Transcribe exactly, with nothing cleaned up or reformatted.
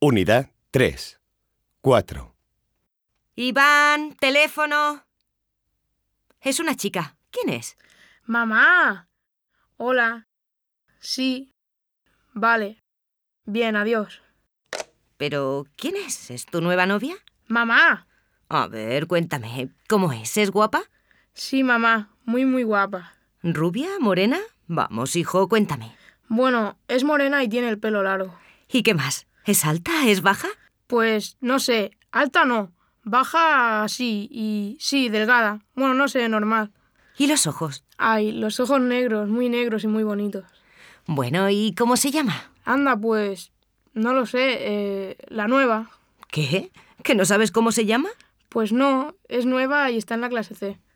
Unidad tres. cuatro. Iván, teléfono. Es una chica. ¿Quién es? Mamá. Hola. Sí. Vale. Bien, adiós. ¿Pero quién es? ¿Es tu nueva novia? Mamá. A ver, cuéntame. ¿Cómo es? ¿Es guapa? Sí, mamá. Muy, muy guapa. ¿Rubia? ¿Morena? Vamos, hijo, cuéntame. Bueno, es morena y tiene el pelo largo. ¿Y qué más? ¿Es alta? ¿Es baja? Pues, no sé. Alta no. Baja sí. Y sí, delgada. Bueno, no sé, normal. ¿Y los ojos? Ay, los ojos negros, muy negros y muy bonitos. Bueno, ¿y cómo se llama? Anda, pues... No lo sé. Eh, la nueva. ¿Qué? ¿Que no sabes cómo se llama? Pues no, es nueva y está en la clase C.